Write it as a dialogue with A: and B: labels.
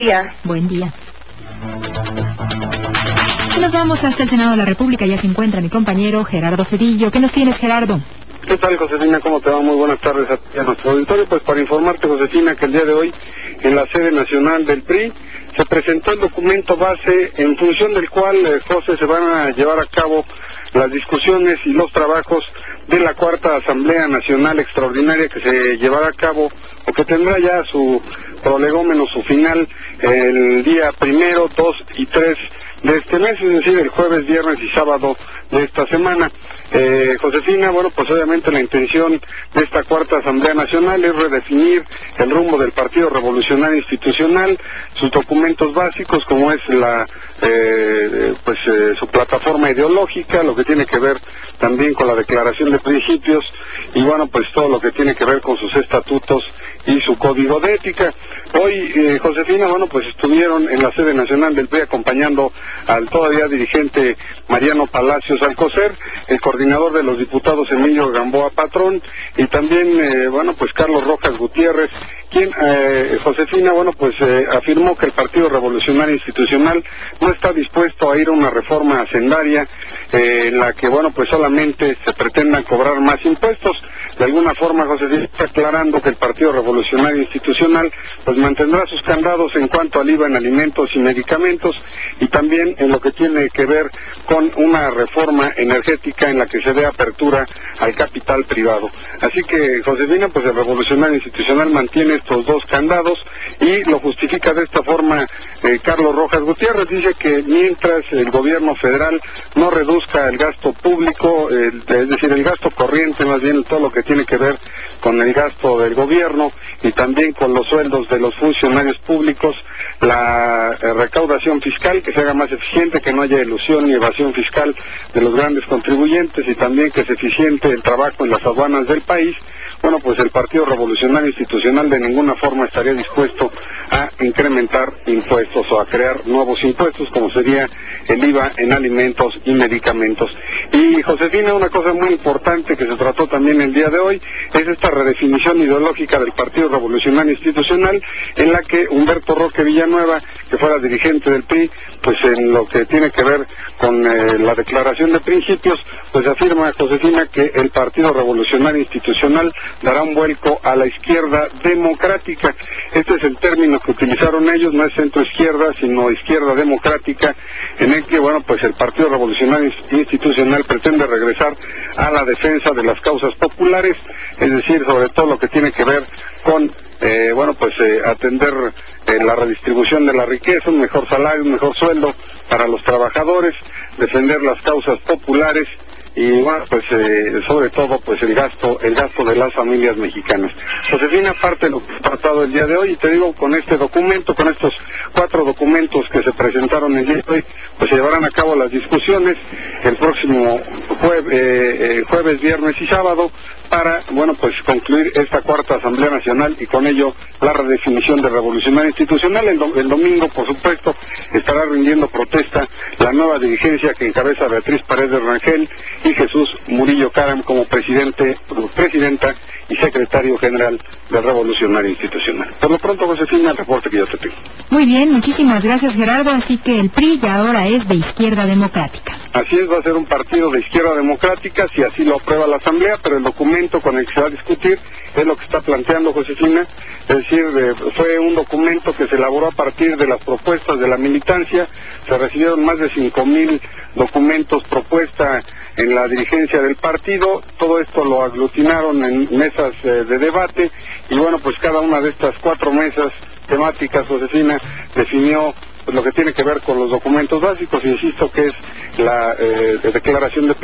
A: día.
B: Buen día. Nos vamos hasta el Senado de la República. Ya se encuentra mi compañero Gerardo Cedillo. ¿Qué nos tienes, Gerardo?
C: ¿Qué tal, Josefina? ¿Cómo te va? Muy buenas tardes a nuestro auditorio. Pues para informarte, Josefina, que el día de hoy en la sede nacional del PRI se presentó el documento base en función del cual, José, se van a llevar a cabo las discusiones y los trabajos de la cuarta Asamblea Nacional Extraordinaria que se llevará a cabo o que tendrá ya su prolegómeno, su final, el día 1, 2 y 3 de este mes, es decir, el jueves, viernes y sábado de esta semana. Josefina, bueno, pues obviamente la intención de esta cuarta Asamblea Nacional es redefinir el rumbo del Partido Revolucionario Institucional, sus documentos básicos, como es su plataforma ideológica, lo que tiene que ver también con la declaración de principios y bueno, pues todo lo que tiene que ver con sus estatutos y su código de ética. Hoy, Josefina, bueno, pues estuvieron en la sede nacional del PRI acompañando al todavía dirigente Mariano Palacios Alcocer, el coordinador de los diputados Emilio Gamboa Patrón y también, Carlos Rojas Gutiérrez, quien, Josefina, afirmó que el Partido Revolucionario Institucional no está dispuesto a ir a una reforma hacendaria en la que, solamente se pretendan cobrar más impuestos. De alguna forma, Josefina está aclarando que el Partido Revolucionario Institucional pues mantendrá sus candados en cuanto al IVA en alimentos y medicamentos y también en lo que tiene que ver con una reforma energética en la que se dé apertura al capital privado. Así que, Josefina, pues el Revolucionario Institucional mantiene estos dos candados y lo justifica de esta forma Carlos Rojas Gutiérrez. Dice que mientras el gobierno federal no reduzca el gasto público, es decir, el gasto corriente, más bien todo lo que tiene que ver con el gasto del gobierno y también con los sueldos de los funcionarios públicos, la recaudación fiscal que se haga más eficiente, que no haya elusión ni evasión fiscal de los grandes contribuyentes y también que se eficiente el trabajo en las aduanas del país. Bueno, pues el Partido Revolucionario Institucional de ninguna forma estaría dispuesto a incrementar impuestos o a crear nuevos impuestos, como sería el IVA en alimentos y medicamentos. Y, Josefina, una cosa muy importante que se trató también el día de hoy es esta redefinición ideológica del Partido Revolucionario Institucional, en la que Humberto Roque Villanueva, que fuera dirigente del PRI, pues en lo que tiene que ver con la declaración de principios, pues afirma, Josefina, que el Partido Revolucionario Institucional dará un vuelco a la izquierda democrática. Este es el término que utilizaron ellos, no es centro-izquierda, sino izquierda democrática, en el que, el Partido Revolucionario Institucional pretende regresar a la defensa de las causas populares, es decir, sobre todo lo que tiene que ver con atender la redistribución de la riqueza, un mejor salario, un mejor sueldo para los trabajadores, defender las causas populares y sobre todo el gasto de las familias mexicanas. Josefina, parte de lo que he tratado el día de hoy, y te digo, con este documento, con estos 4 documentos que se presentaron el día de hoy, pues se llevarán a cabo las discusiones el próximo jueves, viernes y sábado para, concluir esta cuarta Asamblea Nacional y con ello la redefinición del Revolucionario Institucional. El domingo, por supuesto, estará rindiendo protesta la nueva dirigencia que encabeza Beatriz Paredes Rangel y Jesús Murillo Caram como presidenta y secretario general del Revolucionario Institucional. Por lo pronto, Josefina, el reporte que yo te tengo.
B: Muy bien, muchísimas gracias, Gerardo. Así que el PRI ya ahora es de izquierda democrática.
C: Así es, va a ser un partido de izquierda democrática, si así lo aprueba la Asamblea, pero el documento con el que se va a discutir es lo que está planteando, Josefina, es decir, fue un documento que se elaboró a partir de las propuestas de la militancia, se recibieron más de 5,000 documentos, propuesta en la dirigencia del partido, todo esto lo aglutinaron en mesas de debate y cada una de estas 4 mesas temáticas, Josefina, definió lo que tiene que ver con los documentos básicos, insisto que es la declaración de